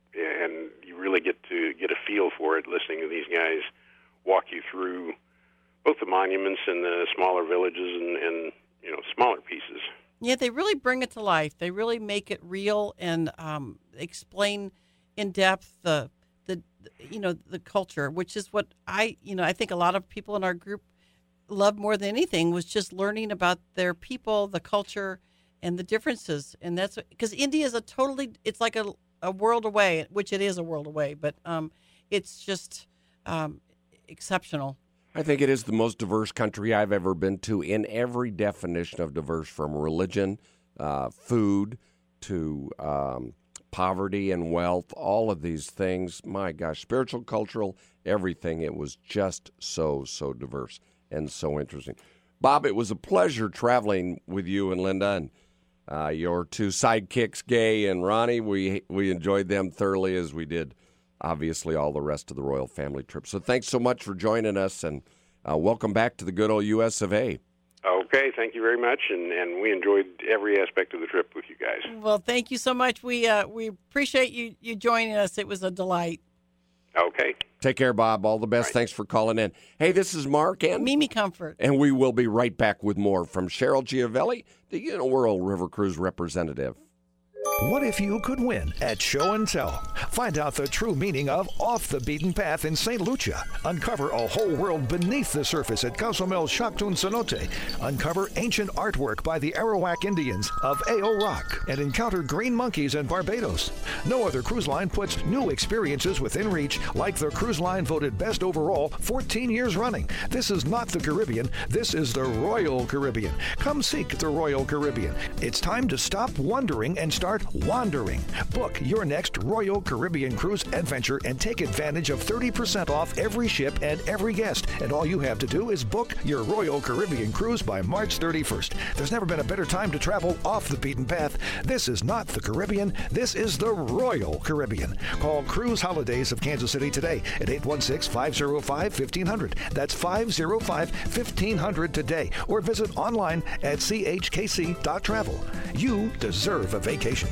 and you really get to get a feel for it listening to these guys walk you through both the monuments and the smaller villages and, and you know smaller pieces. Yeah, they really bring it to life. They really make it real and um, explain in depth the the you know the culture, which is what I you know I think a lot of people in our group loved more than anything, was just learning about their people, the culture, and the differences. And that's because India is a totally it's like a a world away, which it is a world away, but um, it's just um, exceptional. I think it is the most diverse country I've ever been to in every definition of diverse, from religion, uh, food, to um, poverty and wealth, all of these things. My gosh, spiritual, cultural, everything. It was just so, so diverse and so interesting. Bob, it was a pleasure traveling with you and Linda and uh, your two sidekicks, Gay and Ronnie. We we enjoyed them thoroughly, as we did, obviously, all the rest of the royal family trip. So thanks so much for joining us, and uh, welcome back to the good old U S of A. Okay, thank you very much, and, and we enjoyed every aspect of the trip with you guys. Well, thank you so much. We uh, we appreciate you, you joining us. It was a delight. Okay. Take care, Bob. All the best. Right. Thanks for calling in. Hey, this is Mark and Mimi Comfort. And we will be right back with more from Cheryl Giovelli, the Uniworld River Cruise representative. What if you could win at Show and Tell? Find out the true meaning of Off the Beaten Path in Saint Lucia. Uncover a whole world beneath the surface at Cozumel Chactun Cenote. Uncover ancient artwork by the Arawak Indians of Ao Rock. And encounter green monkeys in Barbados. No other cruise line puts new experiences within reach like the cruise line voted best overall fourteen years running. This is not the Caribbean. This is the Royal Caribbean. Come seek the Royal Caribbean. It's time to stop wondering and start wandering. Book your next Royal Caribbean cruise adventure and take advantage of thirty percent off every ship and every guest. And all you have to do is book your Royal Caribbean cruise by March thirty-first. There's never been a better time to travel off the beaten path. This is not the Caribbean. This is the Royal Caribbean. Call Cruise Holidays of Kansas City today at eight one six, five oh five, one five zero zero. That's five oh five, one five zero zero today. Or visit online at c h k c dot travel. You deserve a vacation.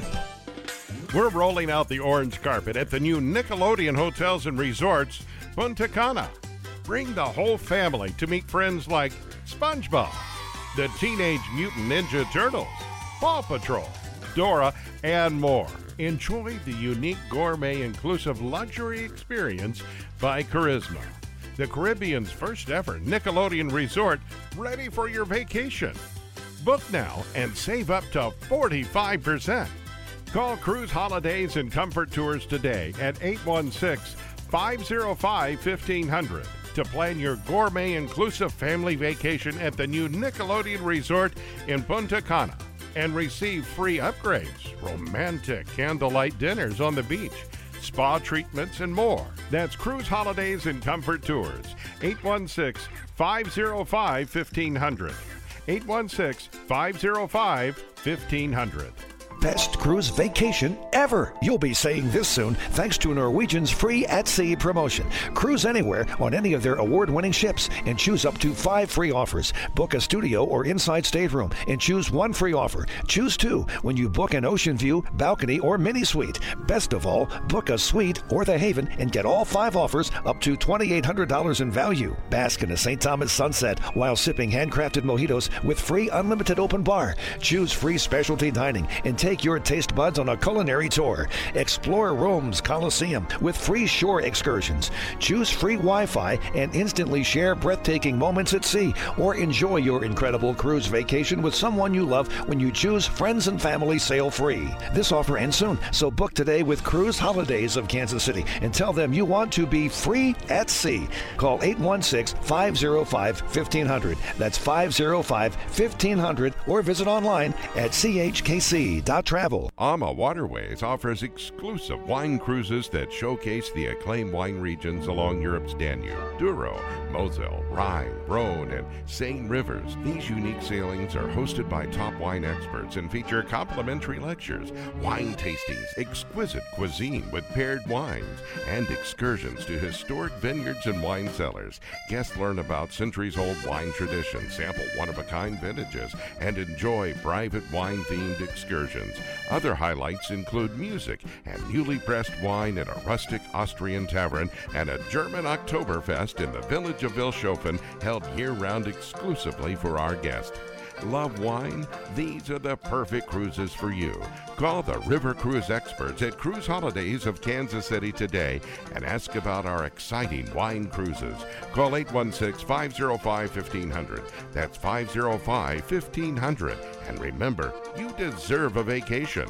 We're rolling out the orange carpet at the new Nickelodeon Hotels and Resorts, Punta Cana. Bring the whole family to meet friends like SpongeBob, the Teenage Mutant Ninja Turtles, Paw Patrol, Dora, and more. Enjoy the unique gourmet inclusive luxury experience by Charisma, the Caribbean's first ever Nickelodeon resort, ready for your vacation. Book now and save up to forty-five percent. Call Cruise Holidays and Comfort Tours today at eight one six, five oh five, fifteen hundred to plan your gourmet inclusive family vacation at the new Nickelodeon Resort in Punta Cana and receive free upgrades, romantic candlelight dinners on the beach, spa treatments, and more. That's Cruise Holidays and Comfort Tours, eight one six, five oh five, fifteen hundred. eight one six, five oh five, fifteen hundred. Best cruise vacation ever. You'll be saying this soon thanks to Norwegian's free at sea promotion. Cruise anywhere on any of their award-winning ships and choose up to five free offers. Book a studio or inside stateroom and choose one free offer. Choose two when you book an ocean view, balcony, or mini suite. Best of all, book a suite or the Haven and get all five offers up to two thousand eight hundred dollars in value. Bask in a Saint Thomas sunset while sipping handcrafted mojitos with free unlimited open bar. Choose free specialty dining and take your taste buds on a culinary tour. Explore Rome's Colosseum with free shore excursions. Choose free Wi-Fi and instantly share breathtaking moments at sea, or enjoy your incredible cruise vacation with someone you love when you choose Friends and Family Sail Free. This offer ends soon, so book today with Cruise Holidays of Kansas City and tell them you want to be free at sea. Call eight one six, five oh five, fifteen hundred. That's five oh five, fifteen hundred, or visit online at c h k c dot travel. AMA Waterways offers exclusive wine cruises that showcase the acclaimed wine regions along Europe's Danube, Douro, Moselle, Rhine, Rhone, and Seine rivers. These unique sailings are hosted by top wine experts and feature complimentary lectures, wine tastings, exquisite cuisine with paired wines, and excursions to historic vineyards and wine cellars. Guests learn about centuries-old wine traditions, sample one-of-a-kind vintages, and enjoy private wine-themed excursions. Other highlights include music and newly pressed wine at a rustic Austrian tavern and a German Oktoberfest in the village of Vilshofen, held year-round exclusively for our guests. Love wine? These are the perfect cruises for you. Call the River Cruise experts at Cruise Holidays of Kansas City today and ask about our exciting wine cruises. Call eight one six, five oh five, fifteen hundred. That's five oh five, fifteen hundred. And remember, you deserve a vacation.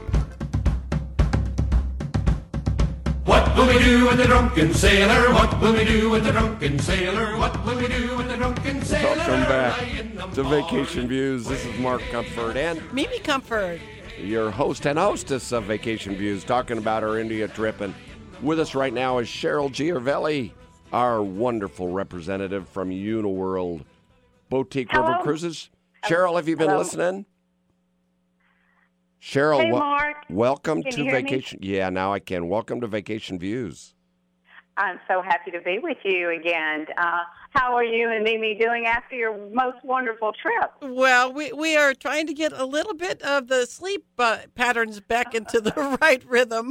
What will we do with the drunken sailor? What will we do with the drunken sailor? What will we do with the drunken sailor? Welcome back to Vacation Views. This is Mark Comfort and Mimi Comfort, your host and hostess of Vacation Views, talking about our India trip. And with us right now is Cheryl Giovelli, our wonderful representative from Uniworld Boutique Hello. River Cruises. Cheryl, have you been Hello. listening? Cheryl, Hey, wel- Mark. welcome Can to you hear me? Vacation. Yeah, now I can. Welcome to Vacation Views. I'm so happy to be with you again. Uh, how are you and Mimi doing after your most wonderful trip? Well, we, we are trying to get a little bit of the sleep uh, patterns back into the right rhythm.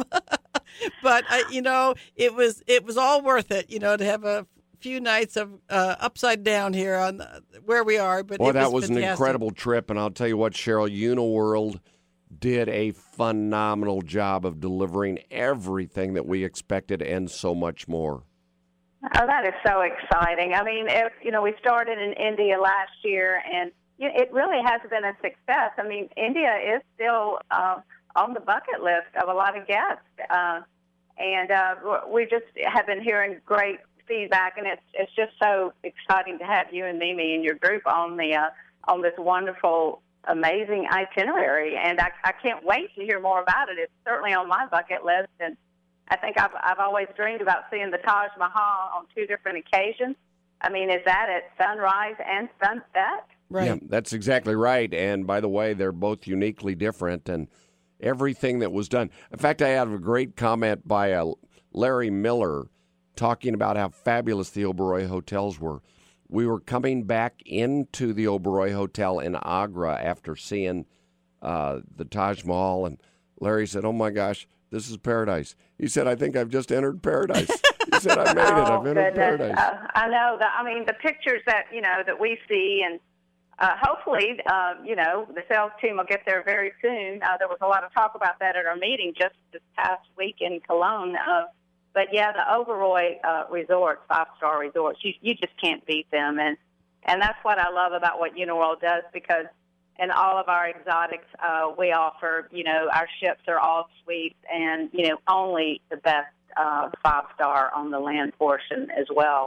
But, uh, you know, it was it was all worth it, you know, to have a few nights of uh, upside down here on uh, where we are. But Boy, it that was, was an fantastic. incredible trip. And I'll tell you what, Cheryl, Uniworld did a phenomenal job of delivering everything that we expected and so much more. Oh, that is so exciting. I mean, it, you know, we started in India last year, and you know, it really has been a success. I mean, India is still uh, on the bucket list of a lot of guests. Uh, and uh, we just have been hearing great feedback, and it's it's just so exciting to have you and Mimi and your group on the uh, on this wonderful, amazing itinerary. And I, I can't wait to hear more about it. It's certainly on my bucket list, and I think I've I've always dreamed about seeing the Taj Mahal on two different occasions. I mean, is that at sunrise and sunset? Right. Yeah, that's exactly right. And by the way, they're both uniquely different, and everything that was done. In fact, I have a great comment by uh, Larry Miller talking about how fabulous the Oberoi hotels were. We were coming back into the Oberoi Hotel in Agra after seeing uh, the Taj Mahal, and Larry said, "Oh my gosh, this is paradise." He said, "I think I've just entered paradise." He said, "I made it. Oh, I've entered goodness. paradise." Uh, I know. The, I mean, the pictures that, you know, that we see, and uh, hopefully, uh, you know, the sales team will get there very soon. Uh, there was a lot of talk about that at our meeting just this past week in Cologne. Uh, but, yeah, the Oberoi uh, resorts, five-star resorts, you, you just can't beat them. And, and that's what I love about what Uniworld does, because in all of our exotics, uh, we offer, you know, our ships are all suites and, you know, only the best uh, five-star on the land portion as well.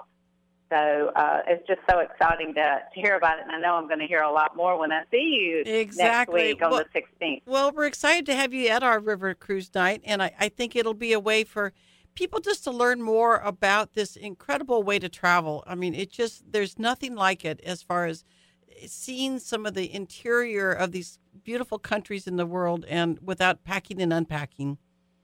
So uh, it's just so exciting to, to hear about it, and I know I'm going to hear a lot more when I see you Exactly. next week on Well- the sixteenth. Well, we're excited to have you at our River Cruise Night, and I, I think it'll be a way for people just to learn more about this incredible way to travel. I mean, it just, there's nothing like it as far as seeing some of the interior of these beautiful countries in the world and without packing and unpacking.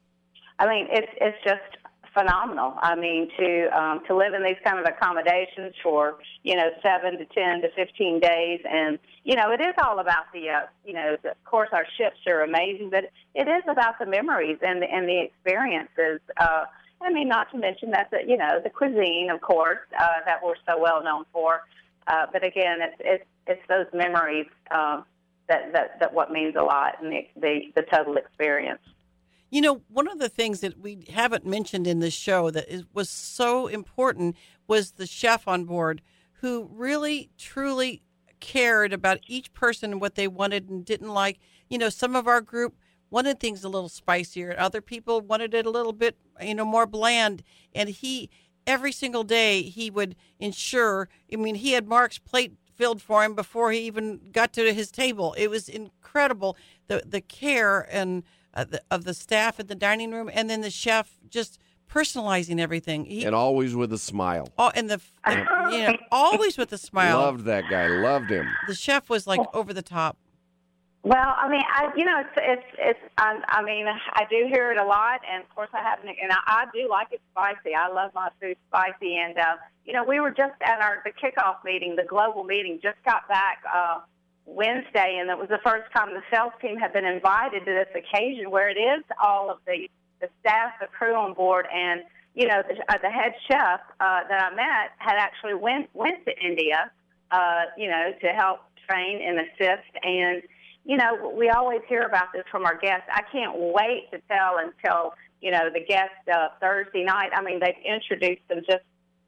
I mean, it's it's just phenomenal. I mean, to um, to live in these kind of accommodations for, you know, seven to ten to fifteen days, and you know, it is all about the, uh, you know, the, of course, our ships are amazing, but it is about the memories and the, and the experiences. Uh, I mean, not to mention that the, you know, the cuisine, of course, uh, that we're so well known for. Uh, but again, it's it's it's those memories um, that, that that what means a lot, and the the, the total experience. You know, one of the things that we haven't mentioned in this show that is, was so important was the chef on board, who really, truly cared about each person and what they wanted and didn't like. You know, some of our group wanted things a little spicier. Other people wanted it a little bit, you know, more bland. And he, every single day, he would ensure, I mean, he had Mark's plate filled for him before he even got to his table. It was incredible, the the care and Uh, the, of the staff at the dining room, and then the chef just personalizing everything. He, And always with a smile. oh, and the, the you know, always with a smile. Loved that guy. Loved him. The chef was like over the top. Well, I mean, I you know, it's it's it's. I, I mean, I do hear it a lot, and of course, I haven't, and I, I do like it spicy. I love my food spicy, and uh, you know, we were just at our the kickoff meeting, the global meeting, just got back Uh, Wednesday, and it was the first time the sales team had been invited to this occasion where it is all of the, the staff, the crew on board, and, you know, the, uh, the head chef uh, that I met had actually went, went to India, uh, you know, to help train and assist. And, you know, we always hear about this from our guests. I can't wait to tell until, you know, the guests uh, Thursday night. I mean, they've introduced some just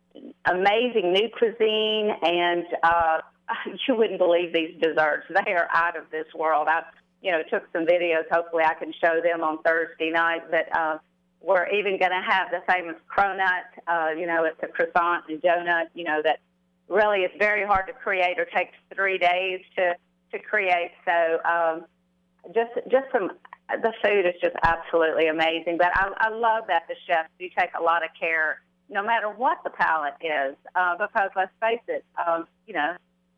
amazing new cuisine, and uh, you wouldn't believe these desserts. They are out of this world. I, you know, took some videos. Hopefully I can show them on Thursday night. But uh, we're even going to have the famous cronut. Uh, you know, it's a croissant and donut, you know, that really is very hard to create or takes three days to, to create. So um, just just some, the food is just absolutely amazing. But I, I love that the chefs do take a lot of care, no matter what the palate is, uh, because let's face it, um, you know,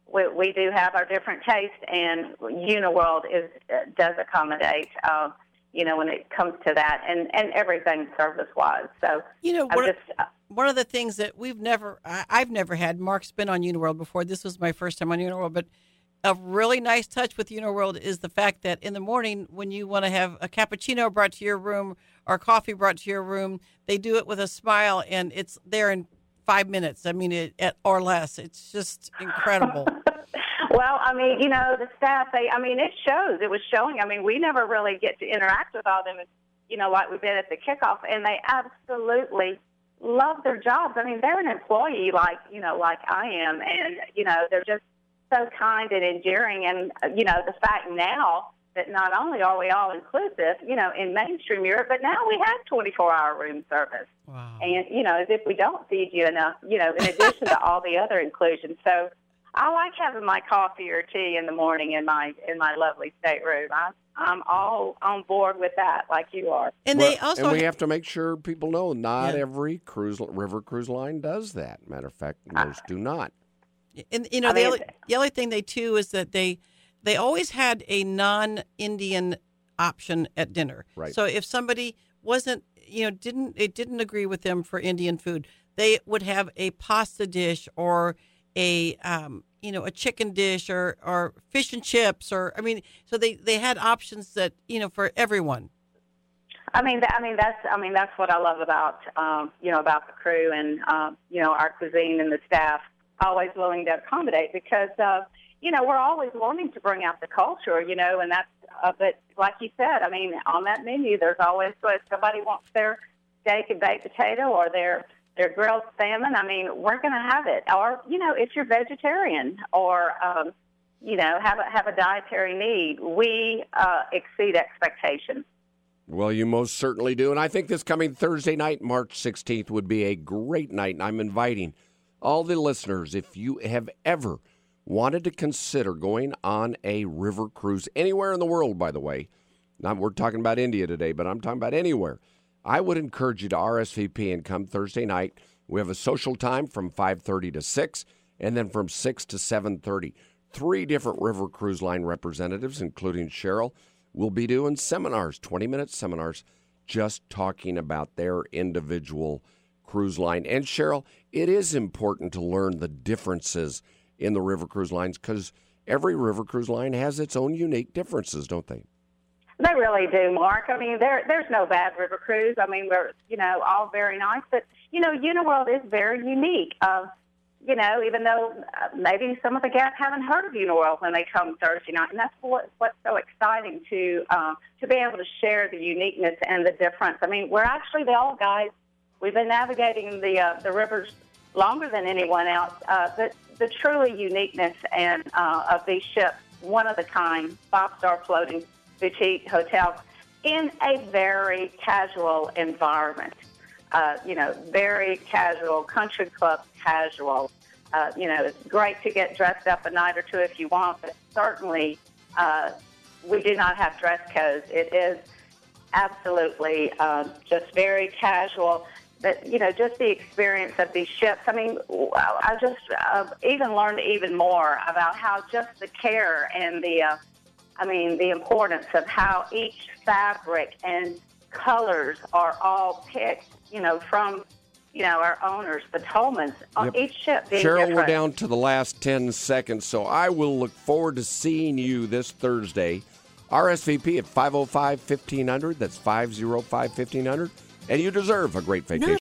we, we do have our different tastes, and Uniworld is does accommodate, uh, you know, when it comes to that, and, and everything service-wise. So, you know, I'm one, just, uh, one of the things that we've never, I, I've never had, Mark's been on Uniworld before. This was my first time on Uniworld, but a really nice touch with Uniworld is the fact that in the morning when you want to have a cappuccino brought to your room or coffee brought to your room, they do it with a smile, and it's there in five minutes. I mean, it, it, or less. It's just incredible. Well, I mean, you know, the staff, they, I mean, it shows. It was showing. I mean, we never really get to interact with all them, you know, like we did at the kickoff, and they absolutely love their jobs. I mean, they're an employee like, you know, like I am, and, you know, they're just so kind and endearing. And, you know, the fact now that not only are we all inclusive, you know, in mainstream Europe, but now we have twenty-four hour room service. Wow. And, you know, as if we don't feed you enough, you know, in addition to all the other inclusions. So I like having my coffee or tea in the morning in my in my lovely stateroom. I, I'm all on board with that, like you are. And Well, they also and we have to make sure people know not Yeah. every cruise river cruise line does that. Matter of fact, most do not. And you know, I the, mean, other, the other thing they too is that they they always had a non-Indian option at dinner. Right. So if somebody wasn't, you know, didn't it didn't agree with them for Indian food, they would have a pasta dish or a um, you know, a chicken dish or or fish and chips, or I mean, so they they had options that, you know, for everyone. I mean, th- I mean that's I mean that's what I love about um, you know about the crew and um, you know our cuisine and the staff, always willing to accommodate, because uh, you know we're always wanting to bring out the culture, you know, and that's uh, but like you said, I mean, on that menu there's always, so if somebody wants their steak and baked potato or their their grilled salmon, I mean, we're going to have it. Or, you know, if you're vegetarian or um, you know have a have a dietary need, we uh, exceed expectations. Well, you most certainly do. And I think this coming Thursday night, March sixteenth, would be a great night. And I'm inviting all the listeners, if you have ever wanted to consider going on a river cruise anywhere in the world, by the way, not we're talking about India today, but I'm talking about anywhere, I would encourage you to R S V P and come Thursday night. We have a social time from five thirty to six, and then from six to seven thirty. Three different river cruise line representatives, including Cheryl, will be doing seminars, twenty-minute seminars, just talking about their individual cruise line. And, Cheryl, it is important to learn the differences in the river cruise lines, because every river cruise line has its own unique differences, don't they? They really do, Mark. I mean, there there's no bad river cruise. I mean, we're, you know, all very nice. But, you know, Uniworld is very unique. Uh, you know, even though uh, maybe some of the guests haven't heard of Uniworld when they come Thursday night. And that's what, what's so exciting, to uh, to be able to share the uniqueness and the difference. I mean, we're actually the old guys. We've been navigating the uh, the rivers longer than anyone else. Uh, but the truly uniqueness and uh, of these ships, one of a kind, five-star floating boutique hotels in a very casual environment. Uh, you know, very casual, country club casual. Uh, you know, it's great to get dressed up a night or two if you want, but certainly uh, we do not have dress codes. It is absolutely uh, just very casual. But, you know, just the experience of these ships. I mean, I just uh, even learned even more about how just the care and the, uh, I mean, the importance of how each fabric and colors are all picked, you know, from, you know, our owners, the Tolmans, on Yep. each ship being Cheryl, different. we're down to the last ten seconds, so I will look forward to seeing you this Thursday. R S V P at five oh five, fifteen hundred. That's five oh five, fifteen hundred. And you deserve a great vacation.